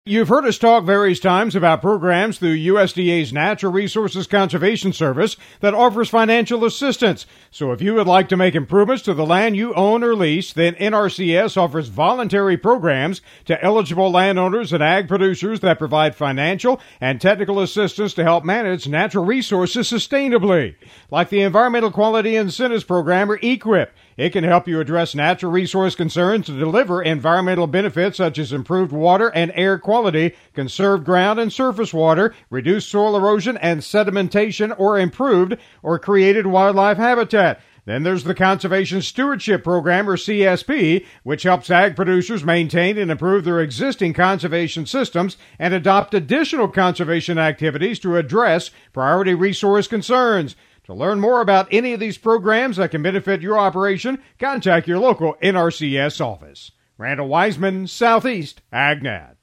You've heard us talk various times about programs through USDA's Natural Resources Conservation Service that offers financial assistance. So if you would like to make improvements to the land you own or lease, then NRCS offers voluntary programs to eligible landowners and ag producers that provide financial and technical assistance to help manage natural resources sustainably. Like the Environmental Quality Incentives Program, or EQIP. It can help you address natural resource concerns to deliver environmental benefits such as improved water and air quality, conserved ground and surface water, reduced soil erosion and sedimentation, or improved or created wildlife habitat. Then there's the Conservation Stewardship Program, or CSP, which helps ag producers maintain and improve their existing conservation systems and adopt additional conservation activities to address priority resource concerns. To learn more about any of these programs that can benefit your operation, contact your local NRCS office. Randall Wiseman, Southeast AgNet.